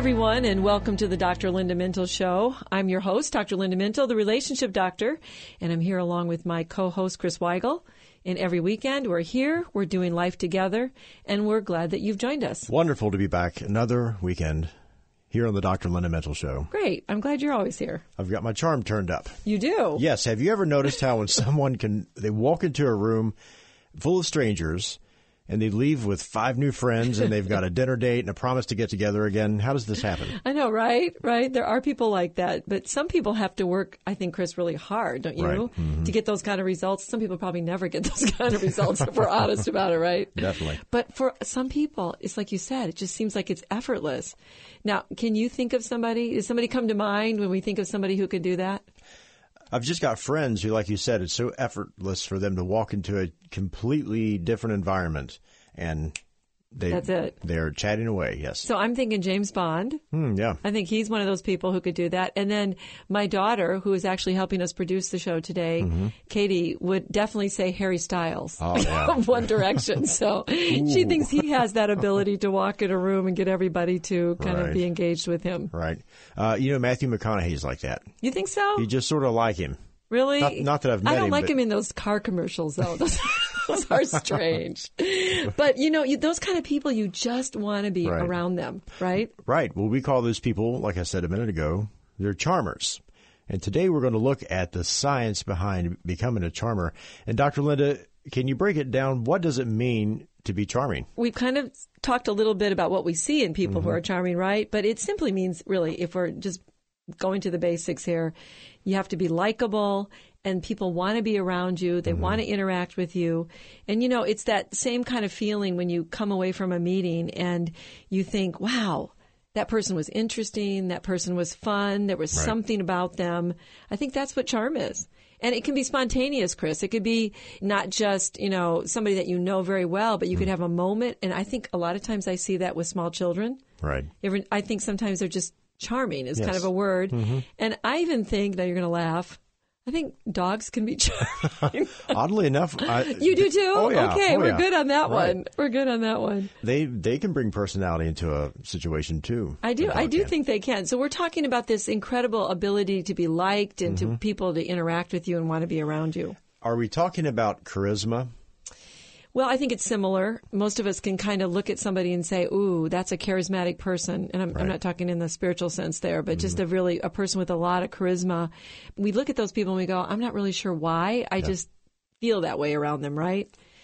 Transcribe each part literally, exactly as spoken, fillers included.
everyone, and welcome to the Doctor Linda Mintle Show. I'm your host, Doctor Linda Mintle, the relationship doctor, and I'm here along with my co-host, Chris Weigel. And every weekend, we're here, we're doing life together, and we're glad that you've joined us. Wonderful to be back another weekend here on the Doctor Linda Mintle Show. Great. I'm glad you're always here. I've got my charm turned up. You do? Yes. Have you ever noticed how when someone can, they walk into a room full of strangers, and they leave with five new friends, and they've got a dinner date and a promise to get together again? How does this happen? I know, right? Right. There are people like that. But some people have to work, I think, Chris, really hard, don't you? Right. Mm-hmm. To get those kind of results. Some people probably never get those kind of results if we're honest about it, right? Definitely. But for some people, it's like you said, it just seems like it's effortless. Now, can you think of somebody? Does somebody come to mind when we think of somebody who can do that? I've just got friends who, like you said, it's so effortless for them to walk into a completely different environment, and they, That's it. They're chatting away, yes. So I'm thinking James Bond. Mm, yeah. I think he's one of those people who could do that. And then my daughter, who is actually helping us produce the show today, mm-hmm. Katie, would definitely say Harry Styles oh, yeah. of One Direction. So she thinks he has that ability to walk in a room and get everybody to kind right. of be engaged with him. Right. Uh, you know, Matthew McConaughey's like that. You think so? You just sort of like him. Really? Not, not that I've met him. I don't him, like but... him in those car commercials, though. Those, those are strange. But, you know, you, those kind of people, you just want to be right. around them, right? Right. Well, we call those people, like I said a minute ago, they're charmers. And today we're going to look at the science behind becoming a charmer. And Doctor Linda, can you break it down? What does it mean to be charming? We've kind of talked a little bit about what we see in people mm-hmm. who are charming, right? But it simply means, really, if we're just going to the basics here, you have to be likable, and people want to be around you. They mm-hmm. want to interact with you. And, you know, it's that same kind of feeling when you come away from a meeting and you think, wow, that person was interesting. That person was fun. There was right. something about them. I think that's what charm is. And it can be spontaneous, Chris. It could be not just, you know, somebody that you know very well, but you mm-hmm. could have a moment. And I think a lot of times I see that with small children. Right. I think sometimes they're just charming is yes. kind of a word. Mm-hmm. And I even think, now you're going to laugh, I think dogs can be charming. Oddly enough. I, you do too? Oh, yeah. Okay, oh, we're yeah. good on that right. one. We're good on that one. They they can bring personality into a situation too. I do. I do can. think they can. So we're talking about this incredible ability to be liked and mm-hmm. to people to interact with you and want to be around you. Are we talking about charisma? Well, I think it's similar. Most of us can kind of look at somebody and say, ooh, that's a charismatic person. And I'm, right. I'm not talking in the spiritual sense there, but mm-hmm. just a really, a person with a lot of charisma. We look at those people and we go, I'm not really sure why. I yeah. just feel that way around them, right?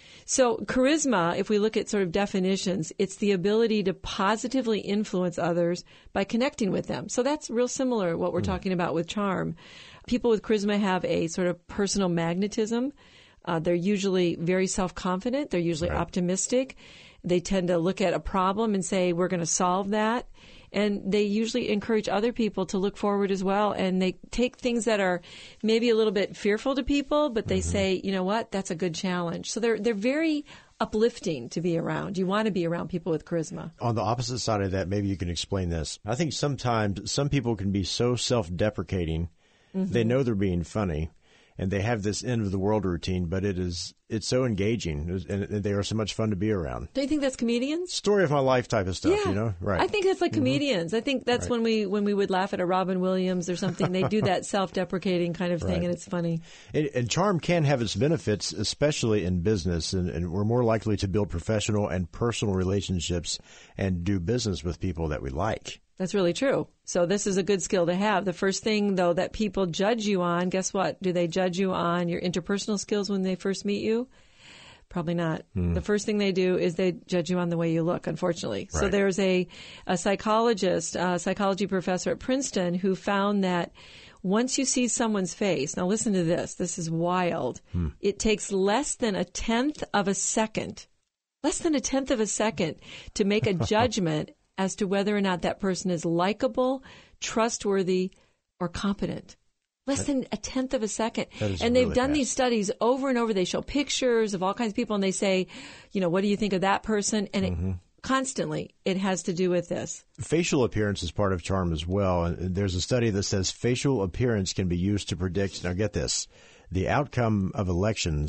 So charisma, if we look at sort of definitions, it's the ability to positively influence others by connecting with them. So that's real similar to what we're mm-hmm. talking about with charm. People with charisma have a sort of personal magnetism. Uh, they're usually very self-confident. They're usually right. optimistic. They tend to look at a problem and say, we're going to solve that. And they usually encourage other people to look forward as well. And they take things that are maybe a little bit fearful to people, but they mm-hmm. say, you know what, that's a good challenge. So they're they're very uplifting to be around. You want to be around people with charisma. On the opposite side of that, maybe you can explain this. I think sometimes some people can be so self-deprecating, mm-hmm. they know they're being funny. And they have this end of the world routine, but it is it's so engaging, and they are so much fun to be around. Do you think that's comedians? Story of my life type of stuff, yeah. you know? Right. I think that's like comedians. Mm-hmm. I think that's right. when we when we would laugh at a Robin Williams or something. They do that self-deprecating kind of thing, right. and it's funny. And, and charm can have its benefits, especially in business, and, and we're more likely to build professional and personal relationships and do business with people that we like. That's really true. So this is a good skill to have. The first thing, though, that people judge you on, guess what? Do they judge you on your interpersonal skills when they first meet you? Probably not. Mm. The first thing they do is they judge you on the way you look, unfortunately. Right. So there's a, a psychologist, a psychology professor at Princeton who found that once you see someone's face, now listen to this, this is wild, mm. it takes less than a tenth of a second, less than a tenth of a second to make a judgment as to whether or not that person is likable, trustworthy, or competent. Less that, than a tenth of a second. And they've really done fast. These studies over and over. They show pictures of all kinds of people, and they say, you know, what do you think of that person? And mm-hmm. it, constantly, it has to do with this. Facial appearance is part of charm as well. And there's a study that says facial appearance can be used to predict, now get this, the outcome of elections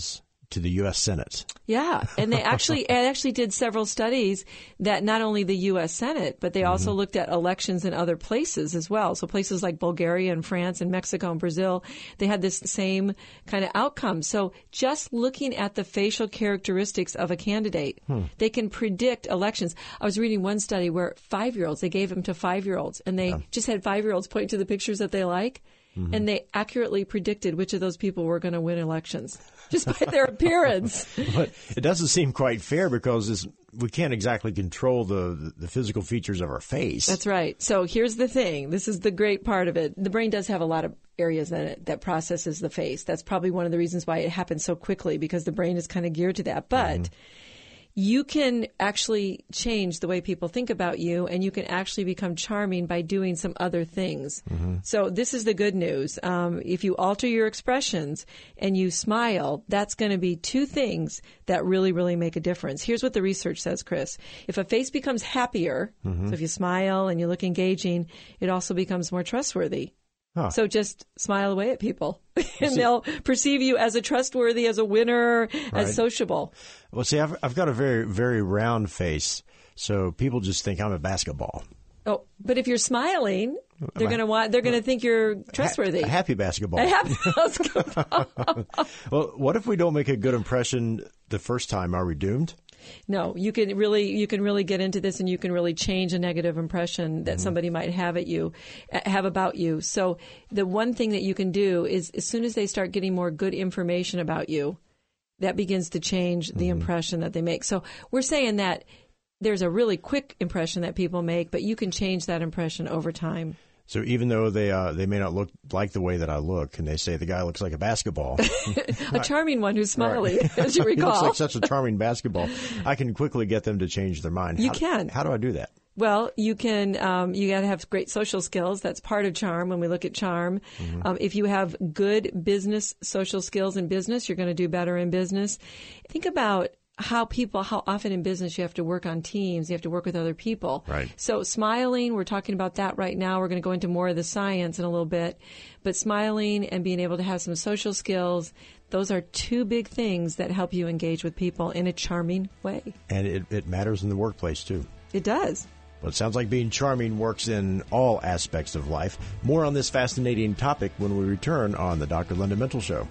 to the U S Senate. Yeah, and they actually it actually did several studies that not only the U S Senate, but they also mm-hmm. looked at elections in other places as well. So places like Bulgaria and France and Mexico and Brazil, they had this same kind of outcome. So just looking at the facial characteristics of a candidate, hmm. they can predict elections. I was reading one study where five-year-olds, they gave them to five-year-olds, and they yeah. just had five-year-olds point to the pictures that they like, mm-hmm. and they accurately predicted which of those people were going to win elections. Just by their appearance. But it doesn't seem quite fair because this, we can't exactly control the, the physical features of our face. That's right. So here's the thing. This is the great part of it. The brain does have a lot of areas in it that processes the face. That's probably one of the reasons why it happens so quickly, because the brain is kind of geared to that. But mm-hmm. you can actually change the way people think about you, and you can actually become charming by doing some other things. Mm-hmm. So this is the good news. Um, if you alter your expressions and you smile, that's going to be two things that really, really make a difference. Here's what the research says, Chris. If a face becomes happier, mm-hmm. so if you smile and you look engaging, it also becomes more trustworthy. Huh. So just smile away at people, and see, they'll perceive you as a trustworthy, as a winner, right. as sociable. Well, see, I've, I've got a very, very round face, so people just think I'm a basketball. Oh, but if you're smiling, they're going to want, they're going to think you're trustworthy. A happy basketball. A happy basketball. Well, what if we don't make a good impression the first time? Are we doomed? No, you can really you can really get into this, and you can really change a negative impression that mm-hmm. somebody might have at you, have about you. So the one thing that you can do is, as soon as they start getting more good information about you, that begins to change the mm-hmm. impression that they make. So we're saying that there's a really quick impression that people make, but you can change that impression over time. So even though they uh, they may not look like the way that I look, and they say the guy looks like a basketball. A charming one who's smiling, right. as you recall. He looks like such a charming basketball. I can quickly get them to change their mind. You how, can. How do I do that? Well, you can, um, you got to have great social skills. That's part of charm when we look at charm. Mm-hmm. Um, if you have good business social skills in business, you're going to do better in business. Think about how people, how often in business you have to work on teams, you have to work with other people. Right. So smiling, we're talking about that right now. We're going to go into more of the science in a little bit. But smiling and being able to have some social skills, those are two big things that help you engage with people in a charming way. And it, it matters in the workplace, too. It does. Well, it sounds like being charming works in all aspects of life. More on this fascinating topic when we return on the Doctor Linda Mintle Show.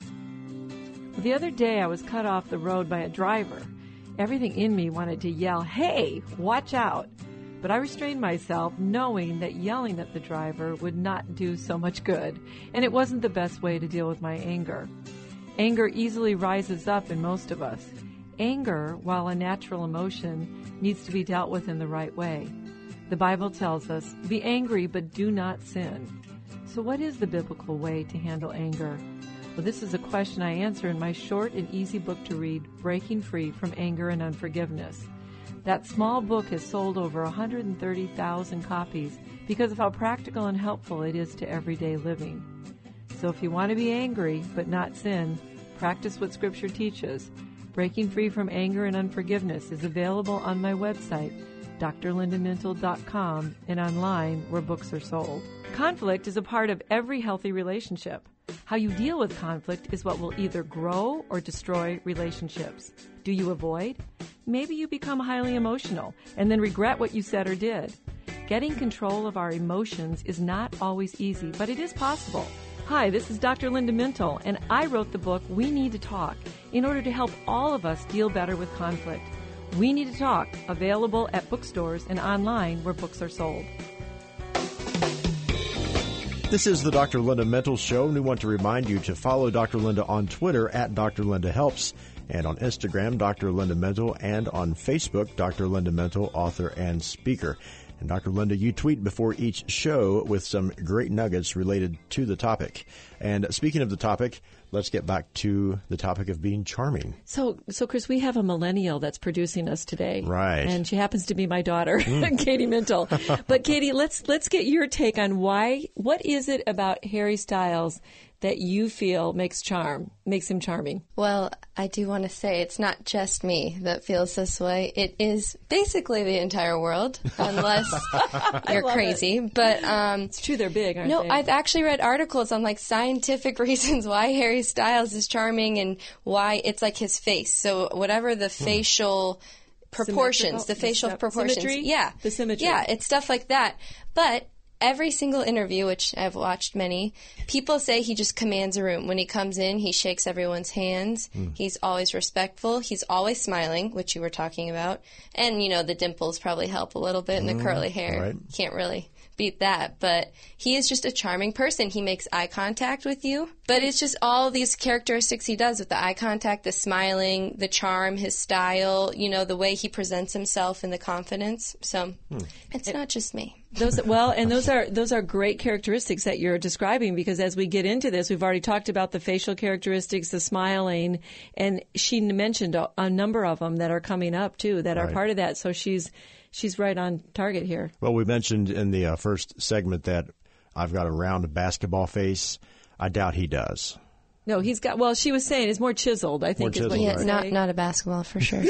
The other day, I was cut off the road by a driver. Everything in me wanted to yell, "Hey, watch out!" But I restrained myself, knowing that yelling at the driver would not do so much good, and it wasn't the best way to deal with my anger. Anger easily rises up in most of us. Anger, while a natural emotion, needs to be dealt with in the right way. The Bible tells us, "Be angry, but do not sin." So what is the biblical way to handle anger? Well, this is a question I answer in my short and easy book to read, Breaking Free from Anger and Unforgiveness. That small book has sold over one hundred thirty thousand copies because of how practical and helpful it is to everyday living. So if you want to be angry but not sin, practice what Scripture teaches. Breaking Free from Anger and Unforgiveness is available on my website, D R linda mintle dot com, and online where books are sold. Conflict is a part of every healthy relationship. How you deal with conflict is what will either grow or destroy relationships. Do you avoid? Maybe you become highly emotional and then regret what you said or did. Getting control of our emotions is not always easy, but it is possible. Hi, this is Doctor Linda Mintle, and I wrote the book We Need to Talk in order to help all of us deal better with conflict. We Need to Talk, available at bookstores and online where books are sold. This is the Doctor Linda Mintle Show, and we want to remind you to follow Doctor Linda on Twitter at Doctor Linda Helps, and on Instagram, Doctor Linda Mintle, and on Facebook, Doctor Linda Mintle, author and speaker. And Doctor Linda, you tweet before each show with some great nuggets related to the topic. And speaking of the topic, let's get back to the topic of being charming. So, so Chris, we have a millennial that's producing us today. Right. And she happens to be my daughter, mm. Katie Mintle. But Katie, let's let's get your take on why, what is it about Harry Styles that you feel makes charm, makes him charming? Well, I do want to say it's not just me that feels this way. It is basically the entire world, unless you're crazy. It. But um, it's true, they're big, aren't no, they? No, I've actually read articles on like scientific reasons why Harry Styles is charming and why it's like his face. So whatever the hmm. facial proportions, the facial the proportions, symmetry? yeah, the symmetry, yeah, it's stuff like that. But every single interview, which I've watched many, people say he just commands a room. When he comes in, he shakes everyone's hands. Mm. He's always respectful. He's always smiling, which you were talking about. And, you know, the dimples probably help a little bit and the mm, curly hair. Right. Can't really beat that. But he is just a charming person. He makes eye contact with you. But it's just all these characteristics he does with the eye contact, the smiling, the charm, his style, you know, the way he presents himself and the confidence. So hmm. it's it, not just me. Those well, and those are those are great characteristics that you're describing, because as we get into this, we've already talked about the facial characteristics, the smiling, and she mentioned a, a number of them that are coming up too that right. are part of that. So she's she's right on target here. Well, we mentioned in the uh, first segment that I've got a round basketball face. I doubt he does. No, he's got. Well, she was saying it's more chiseled. I think more is chiseled, what yeah, right. not not a basketball for sure.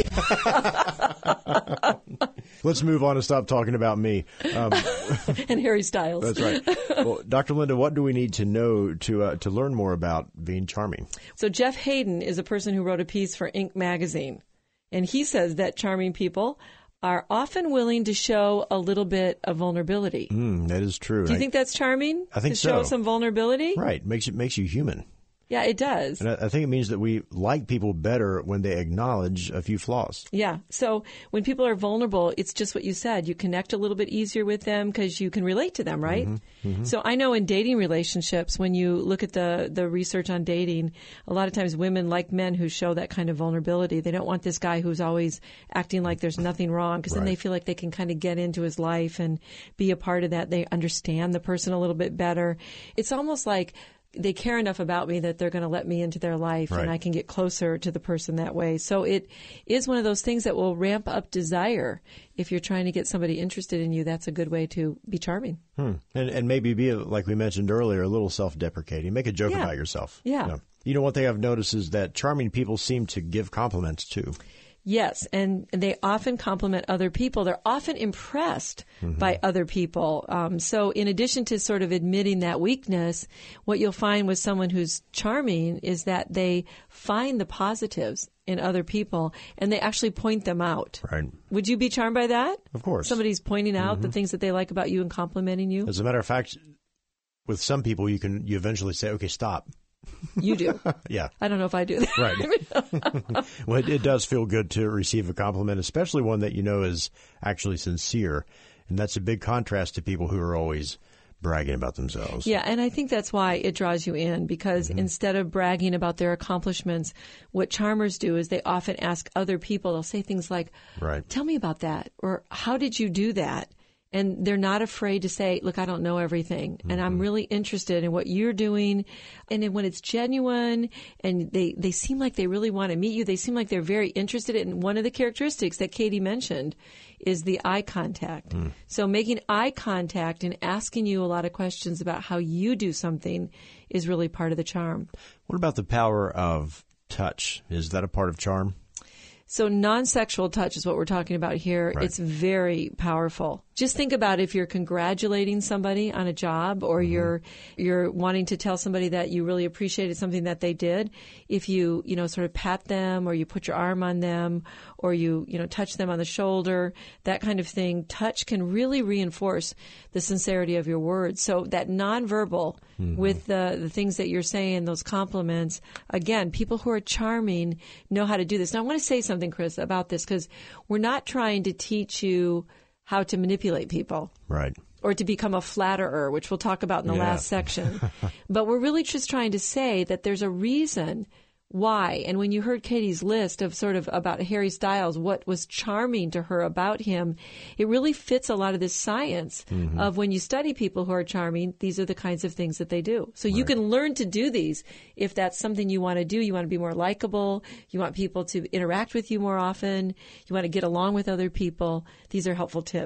Let's move on and stop talking about me um, and Harry Styles. That's right. Well, Doctor Linda, what do we need to know to uh, to learn more about being charming? So Jeff Hayden is a person who wrote a piece for Inc magazine, and he says that charming people are often willing to show a little bit of vulnerability. Mm, that is true. Do you I, think that's charming? I think to so. Show some vulnerability? Right. Makes it makes you human. Yeah, it does. And I, I think it means that we like people better when they acknowledge a few flaws. Yeah. So when people are vulnerable, it's just what you said. You connect a little bit easier with them because you can relate to them, right? Mm-hmm. Mm-hmm. So I know in dating relationships, when you look at the, the research on dating, a lot of times women like men who show that kind of vulnerability. They don't want this guy who's always acting like there's nothing wrong, because right. then they feel like they can kind of get into his life and be a part of that. They understand the person a little bit better. It's almost like they care enough about me that they're going to let me into their life, right. and I can get closer to the person that way. So it is one of those things that will ramp up desire. If you're trying to get somebody interested in you, that's a good way to be charming. Hmm. And, and maybe be, like we mentioned earlier, a little self-deprecating. Make a joke yeah. about yourself. Yeah. You know, you know, one thing I've noticed is that charming people seem to give compliments too. Yes, and they often compliment other people. They're often impressed mm-hmm. by other people. Um, so in addition to sort of admitting that weakness, what you'll find with someone who's charming is that they find the positives in other people, and they actually point them out. Right. Would you be charmed by that? Of course. Somebody's pointing out mm-hmm. the things that they like about you and complimenting you? As a matter of fact, with some people, you can you eventually say, okay, stop. You do. Yeah. I don't know if I do that. Right. Well, it, it does feel good to receive a compliment, especially one that you know is actually sincere. And that's a big contrast to people who are always bragging about themselves. Yeah, and I think that's why it draws you in, because mm-hmm. instead of bragging about their accomplishments, what charmers do is they often ask other people. They'll say things like, right. tell me about that, or how did you do that? And they're not afraid to say, look, I don't know everything, and mm-hmm. I'm really interested in what you're doing. And then when it's genuine and they, they seem like they really want to meet you, they seem like they're very interested in one of the characteristics that Katie mentioned is the eye contact. Mm. So making eye contact and asking you a lot of questions about how you do something is really part of the charm. What about the power of touch? Is that a part of charm? So non-sexual touch is what we're talking about here. Right. It's very powerful. Just think about if you're congratulating somebody on a job, or mm-hmm. you're you're wanting to tell somebody that you really appreciated something that they did. If you, you know, sort of pat them, or you put your arm on them, or you, you know, touch them on the shoulder, that kind of thing, touch can really reinforce the sincerity of your words. So that nonverbal mm-hmm. with the, the things that you're saying, those compliments, again, people who are charming know how to do this. Now, I want to say something, Chris, about this, because we're not trying to teach you how to manipulate people. Right. Or to become a flatterer, which we'll talk about in the yeah. last section. But we're really just trying to say that there's a reason why. And when you heard Katie's list of sort of about Harry Styles, what was charming to her about him, it really fits a lot of this science mm-hmm. of when you study people who are charming, these are the kinds of things that they do. So right. you can learn to do these if that's something you want to do. You want to be more likable. You want people to interact with you more often. You want to get along with other people. These are helpful tips.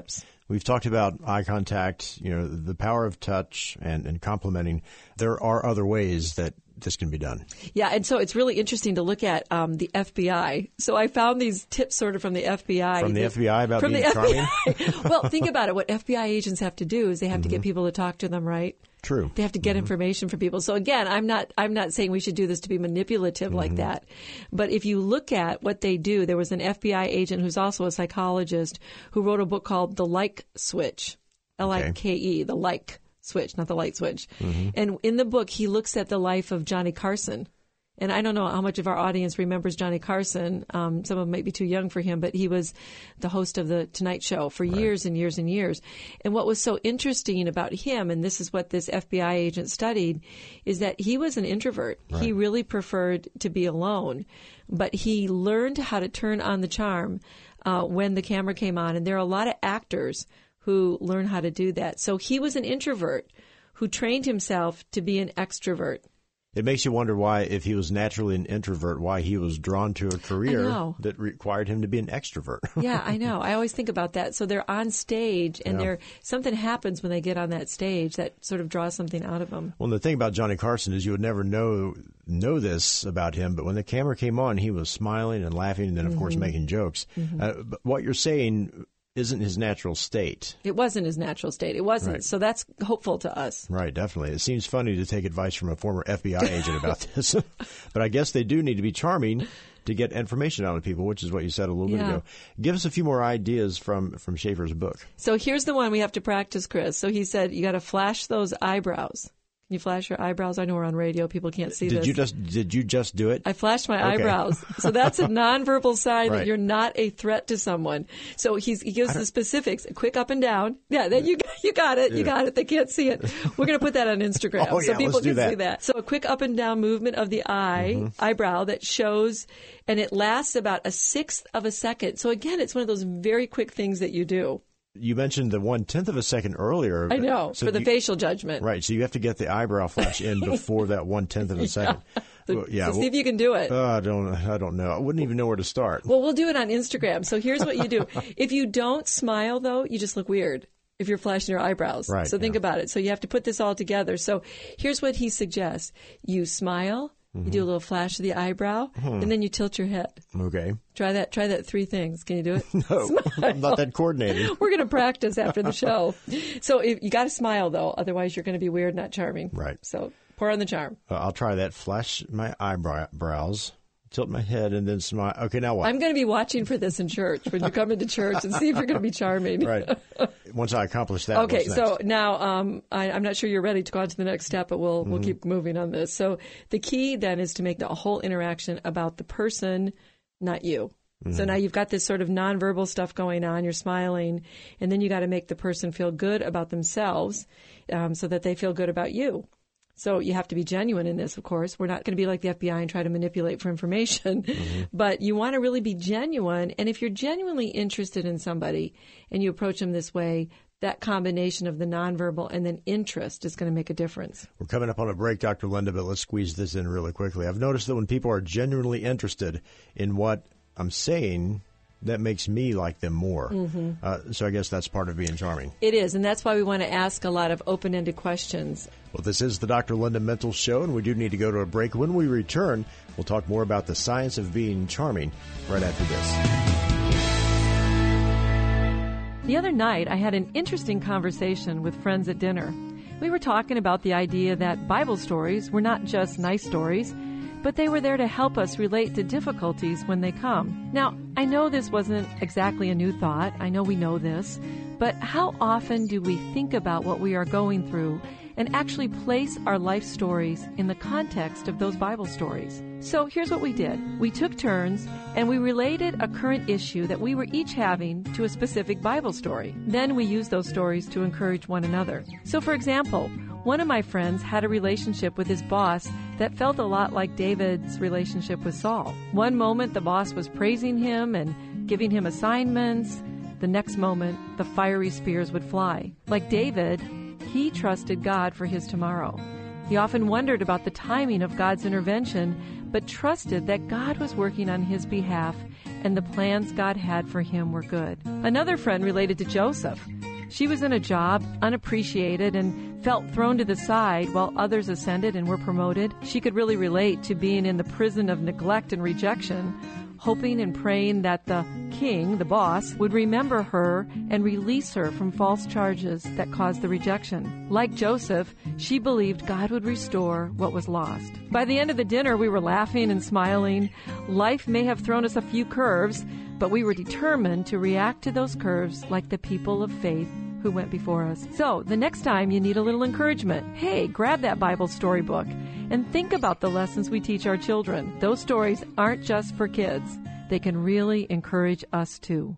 We've talked about eye contact, you know, the power of touch and, and complimenting. There are other ways that this can be done. Yeah, and so it's really interesting to look at um, the F B I. So I found these tips sort of from the F B I. From the that, F B I about from being the charming? F B I. Well, think about it. What F B I agents have to do is they have mm-hmm. to get people to talk to them, right? True. They have to get mm-hmm. information from people. So again, I'm not I'm not saying we should do this to be manipulative mm-hmm. like that. But if you look at what they do, there was an F B I agent who's also a psychologist who wrote a book called The Like Switch, L I K E, The Like Switch, not the light switch. Mm-hmm. And in the book, he looks at the life of Johnny Carson. And I don't know how much of our audience remembers Johnny Carson. Um, some of them might be too young for him, but he was the host of the Tonight Show for right. years and years and years. And what was so interesting about him, and this is what this F B I agent studied, is that he was an introvert. Right. He really preferred to be alone, but he learned how to turn on the charm uh, when the camera came on. And there are a lot of actors who learn how to do that. So he was an introvert who trained himself to be an extrovert. It makes you wonder why, if he was naturally an introvert, why he was drawn to a career that required him to be an extrovert. Yeah, I know. I always think about that. So they're on stage, and yeah. they're, something happens when they get on that stage that sort of draws something out of them. Well, the thing about Johnny Carson is you would never know know this about him, but when the camera came on, he was smiling and laughing and then, of mm-hmm. course, making jokes. Mm-hmm. Uh, but what you're saying isn't his natural state. It wasn't his natural state. It wasn't. Right. So that's hopeful to us. Right, definitely. It seems funny to take advice from a former F B I agent about this. But I guess they do need to be charming to get information out of people, which is what you said a little yeah. bit ago. Give us a few more ideas from, from Schaefer's book. So here's the one we have to practice, Chris. So he said you got to flash those eyebrows. Can you flash your eyebrows? I know we're on radio. People can't see did this. You just, did you just do it? I flashed my okay. eyebrows. So that's a nonverbal sign right. that you're not a threat to someone. So he's, he gives the specifics. A quick up and down. Yeah, then you, you got it. You got it. They can't see it. We're going to put that on Instagram oh, so yeah, people let's can do that. see that. So a quick up and down movement of the eye, mm-hmm. eyebrow that shows, and it lasts about a sixth of a second. So again, it's one of those very quick things that you do. You mentioned the one-tenth of a second earlier. I know, so for the you, facial judgment. Right, so you have to get the eyebrow flash in before that one-tenth of a second. Yeah. So, well, yeah, so see well, if you can do it. Uh, I don't I don't know. I wouldn't even know where to start. Well, we'll do it on Instagram. So here's what you do. If you don't smile, though, you just look weird if you're flashing your eyebrows. Right, so think yeah. about it. So you have to put this all together. So here's what he suggests. You smile. Mm-hmm. You do a little flash of the eyebrow, hmm. and then you tilt your head. Okay. Try that. Try that three things. Can you do it? No, smile. I'm not that coordinated. We're going to practice after the show. So if, you got to smile, though. Otherwise, you're going to be weird, not charming. Right. So pour on the charm. Uh, I'll try that. Flash my eyebrows, tilt my head, and then smile. Okay, now what? I'm going to be watching for this in church when you come into church and see if you're going to be charming. Right. Once I accomplish that, okay. What's So next? now um, I, I'm not sure you're ready to go on to the next step, but we'll mm-hmm. we'll keep moving on this. So the key then is to make the whole interaction about the person, not you. Mm-hmm. So now you've got this sort of nonverbal stuff going on. You're smiling, and then you got to make the person feel good about themselves, um, so that they feel good about you. So you have to be genuine in this, of course. We're not going to be like the F B I and try to manipulate for information, mm-hmm. but you want to really be genuine. And if you're genuinely interested in somebody and you approach them this way, that combination of the nonverbal and then interest is going to make a difference. We're coming up on a break, Doctor Linda, but let's squeeze this in really quickly. I've noticed that when people are genuinely interested in what I'm saying, that makes me like them more. Mm-hmm. Uh, so I guess that's part of being charming. It is, and that's why we want to ask a lot of open-ended questions. Well, this is the Doctor Linda Mental Show, and we do need to go to a break. When we return, we'll talk more about the science of being charming right after this. The other night, I had an interesting conversation with friends at dinner. We were talking about the idea that Bible stories were not just nice stories, but they were there to help us relate to difficulties when they come. Now, I know this wasn't exactly a new thought. I know we know this. But how often do we think about what we are going through and actually place our life stories in the context of those Bible stories? So here's what we did. We took turns and we related a current issue that we were each having to a specific Bible story. Then we used those stories to encourage one another. So for example, one of my friends had a relationship with his boss that felt a lot like David's relationship with Saul. One moment, the boss was praising him and giving him assignments. The next moment, the fiery spears would fly. Like David, he trusted God for his tomorrow. He often wondered about the timing of God's intervention, but trusted that God was working on his behalf and the plans God had for him were good. Another friend related to Joseph. She was in a job, unappreciated, and felt thrown to the side while others ascended and were promoted. She could really relate to being in the prison of neglect and rejection, hoping and praying that the king, the boss, would remember her and release her from false charges that caused the rejection. Like Joseph, she believed God would restore what was lost. By the end of the dinner, we were laughing and smiling. Life may have thrown us a few curves, but we were determined to react to those curves like the people of faith who went before us. So, the next time you need a little encouragement, hey, grab that Bible storybook and think about the lessons we teach our children. Those stories aren't just for kids. They can really encourage us too.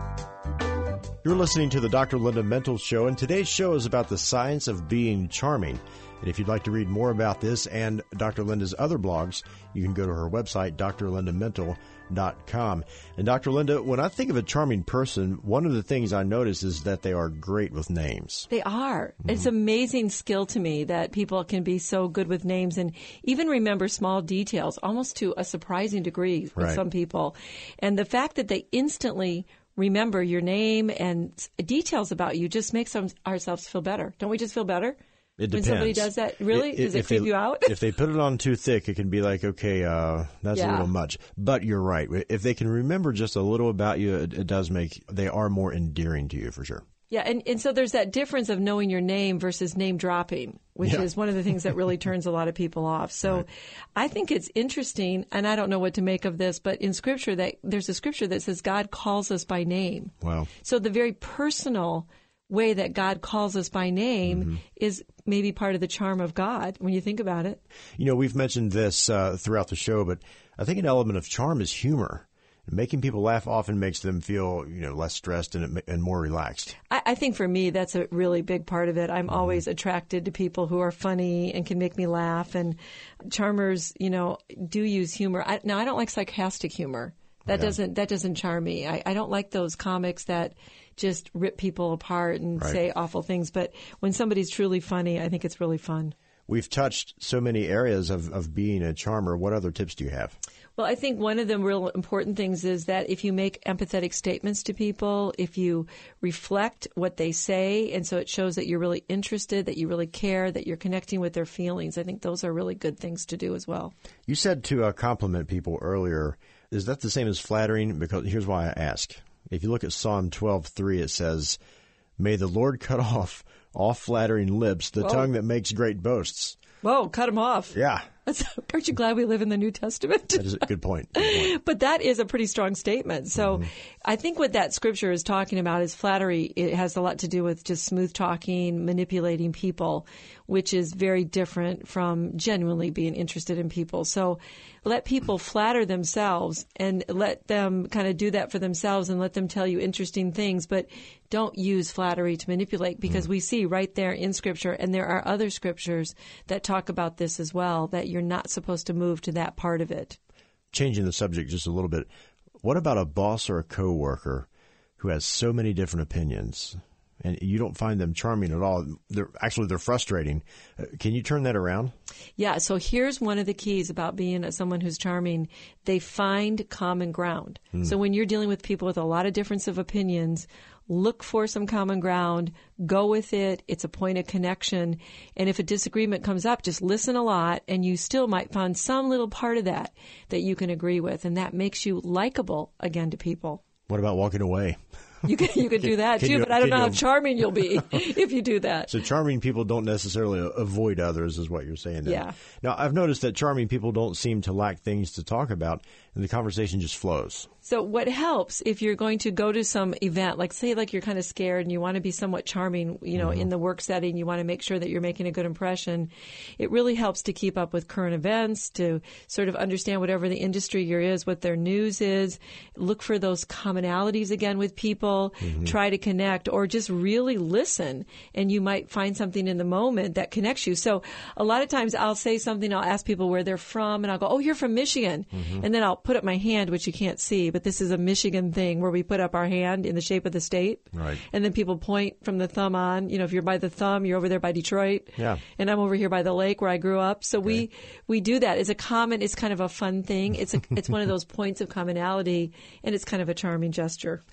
You're listening to the Doctor Linda Mental Show, and today's show is about the science of being charming. And if you'd like to read more about this and Doctor Linda's other blogs, you can go to her website, d r linda mental dot com. And Doctor Linda, when I think of a charming person, one of the things I notice is that they are great with names. They are. Mm-hmm. It's an amazing skill to me that people can be so good with names and even remember small details, almost to a surprising degree with right. some people. And the fact that they instantly remember your name and details about you just makes them, ourselves feel better. Don't we just feel better? It depends. When somebody does that, really? It, does it creep they, you out? If they put it on too thick, it can be like, okay, uh, that's yeah. a little much. But you're right. If they can remember just a little about you, it, it does make, they are more endearing to you for sure. Yeah, and, and so there's that difference of knowing your name versus name dropping, which yeah. is one of the things that really turns a lot of people off. So right. I think it's interesting, and I don't know what to make of this, but in Scripture, that there's a Scripture that says God calls us by name. Wow. So the very personal way that God calls us by name mm-hmm. is maybe part of the charm of God when you think about it. You know, we've mentioned this uh, throughout the show, but I think an element of charm is humor. Making people laugh often makes them feel, you know, less stressed and, and more relaxed. I, I think for me, that's a really big part of it. I'm mm-hmm. always attracted to people who are funny and can make me laugh. And charmers, you know, do use humor. I, now, I don't like sarcastic humor. That yeah. doesn't that doesn't charm me. I, I don't like those comics that just rip people apart and right. say awful things. But when somebody's truly funny, I think it's really fun. We've touched so many areas of, of being a charmer. What other tips do you have? Well, I think one of the real important things is that if you make empathetic statements to people, if you reflect what they say, and so it shows that you're really interested, that you really care, that you're connecting with their feelings, I think those are really good things to do as well. You said to uh, compliment people earlier. Is that the same as flattering? Because here's why I ask. If you look at Psalm twelve three, it says, "May the Lord cut off all flattering lips, the Whoa. tongue that makes great boasts." Whoa, cut them off. Yeah. That's, aren't you glad we live in the New Testament? That is a good point. Good point. But that is a pretty strong statement. So mm-hmm. I think what that scripture is talking about is flattery. It has a lot to do with just smooth talking, manipulating people, which is very different from genuinely being interested in people. So let people flatter themselves and let them kind of do that for themselves and let them tell you interesting things, but don't use flattery to manipulate, because mm-hmm. we see right there in Scripture, and there are other scriptures that talk about this as well, that you're not supposed to move to that part of it. Changing the subject just a little bit, what about a boss or a coworker who has so many different opinions and you don't find them charming at all? They're actually, they're frustrating. Uh, can you turn that around? Yeah. So here's one of the keys about being a, someone who's charming. They find common ground. Mm. So when you're dealing with people with a lot of difference of opinions, look for some common ground, go with it. It's a point of connection. And if a disagreement comes up, just listen a lot, and you still might find some little part of that that you can agree with. And that makes you likable again to people. What about walking away? You can you can do that can too, you, but I don't know you, how charming you'll be if you do that. So charming people don't necessarily avoid others, is what you're saying there. Yeah. Now, I've noticed that charming people don't seem to lack things to talk about, and the conversation just flows. So what helps if you're going to go to some event, like say like you're kind of scared and you want to be somewhat charming, you know, mm-hmm. in the work setting, you want to make sure that you're making a good impression. It really helps to keep up with current events, to sort of understand whatever the industry you're is, what their news is. Look for those commonalities again with people. Mm-hmm. Try to connect, or just really listen, and you might find something in the moment that connects you. So a lot of times I'll say something, I'll ask people where they're from, and I'll go, "Oh, you're from Michigan." Mm-hmm. And then I'll put up my hand, which you can't see, but this is a Michigan thing where we put up our hand in the shape of the state. Right. And then people point from the thumb on. You know, if you're by the thumb, you're over there by Detroit. Yeah. And I'm over here by the lake where I grew up. So okay. we, we do that. It's a common, it's kind of a fun thing. It's a, it's one of those points of commonality, and it's kind of a charming gesture.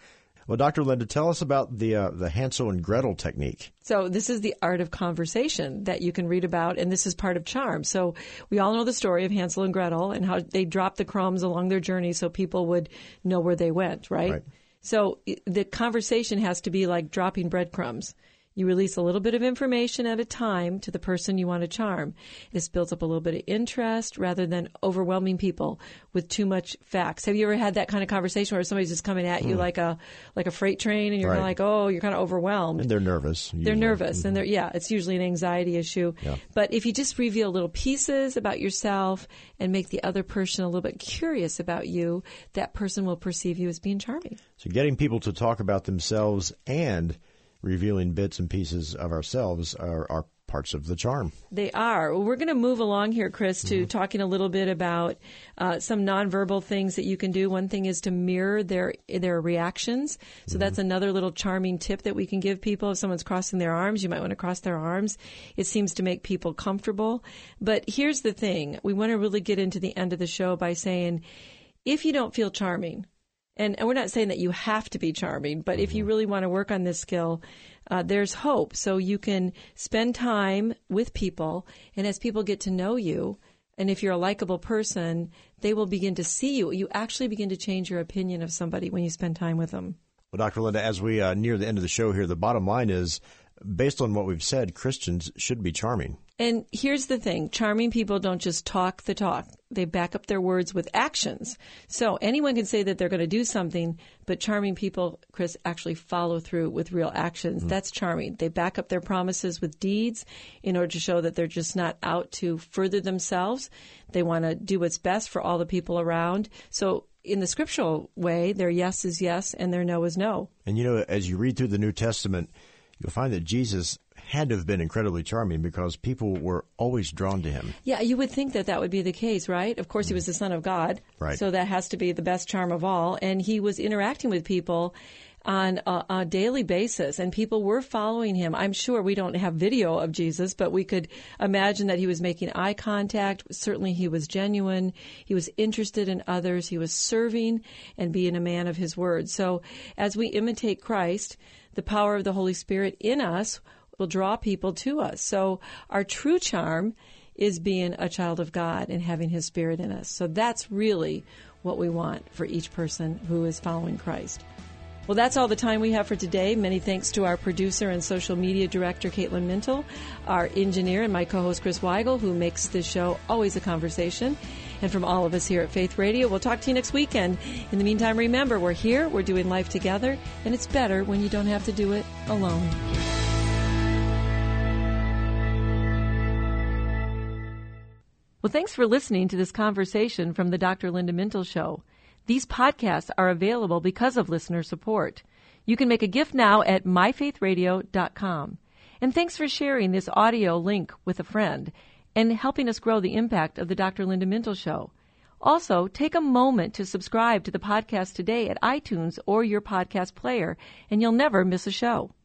Well, Doctor Linda, tell us about the uh, the Hansel and Gretel technique. So this is the art of conversation that you can read about, and this is part of charm. So we all know the story of Hansel and Gretel and how they dropped the crumbs along their journey so people would know where they went, right? Right. So the conversation has to be like dropping breadcrumbs. You release a little bit of information at a time to the person you want to charm. This builds up a little bit of interest rather than overwhelming people with too much facts. Have you ever had that kind of conversation where somebody's just coming at you mm. like a like a freight train and you're right. kind of like, oh, you're kind of overwhelmed. And they're nervous. Usually. They're nervous. Mm-hmm. And they're, yeah, it's usually an anxiety issue. Yeah. But if you just reveal little pieces about yourself and make the other person a little bit curious about you, that person will perceive you as being charming. So getting people to talk about themselves and revealing bits and pieces of ourselves are, are parts of the charm. They are. Well, we're going to move along here, Chris, to mm-hmm. talking a little bit about uh, some nonverbal things that you can do. One thing is to mirror their their reactions. So mm-hmm. that's another little charming tip that we can give people. If someone's crossing their arms, you might want to cross their arms. It seems to make people comfortable. But here's the thing. We want to really get into the end of the show by saying, if you don't feel charming, And, and we're not saying that you have to be charming, but mm-hmm. if you really want to work on this skill, uh, there's hope. So you can spend time with people, and as people get to know you, and if you're a likable person, they will begin to see you. You actually begin to change your opinion of somebody when you spend time with them. Well, Doctor Linda, as we uh, near the end of the show here, the bottom line is, based on what we've said, Christians should be charming. And here's the thing. Charming people don't just talk the talk. They back up their words with actions. So anyone can say that they're going to do something, but charming people, Chris, actually follow through with real actions. Mm-hmm. That's charming. They back up their promises with deeds in order to show that they're just not out to further themselves. They want to do what's best for all the people around. So in the scriptural way, their yes is yes and their no is no. And, you know, as you read through the New Testament, you'll find that Jesus had to have been incredibly charming because people were always drawn to him. Yeah, you would think that that would be the case, right? Of course, he was the Son of God, right. So that has to be the best charm of all. And he was interacting with people on a, a daily basis, and people were following him. I'm sure we don't have video of Jesus, but we could imagine that he was making eye contact. Certainly he was genuine. He was interested in others. He was serving and being a man of his word. So as we imitate Christ, the power of the Holy Spirit in us will draw people to us. So our true charm is being a child of God and having his Spirit in us. So that's really what we want for each person who is following Christ. Well, that's all the time we have for today. Many thanks to our producer and social media director, Caitlin Mintle, our engineer and my co-host, Chris Weigel, who makes this show always a conversation. And from all of us here at Faith Radio, we'll talk to you next weekend. In the meantime, remember, we're here, we're doing life together, and it's better when you don't have to do it alone. Well, thanks for listening to this conversation from the Doctor Linda Mintle Show. These podcasts are available because of listener support. You can make a gift now at my faith radio dot com. And thanks for sharing this audio link with a friend and helping us grow the impact of the Doctor Linda Mintle Show. Also, take a moment to subscribe to the podcast today at iTunes or your podcast player, and you'll never miss a show.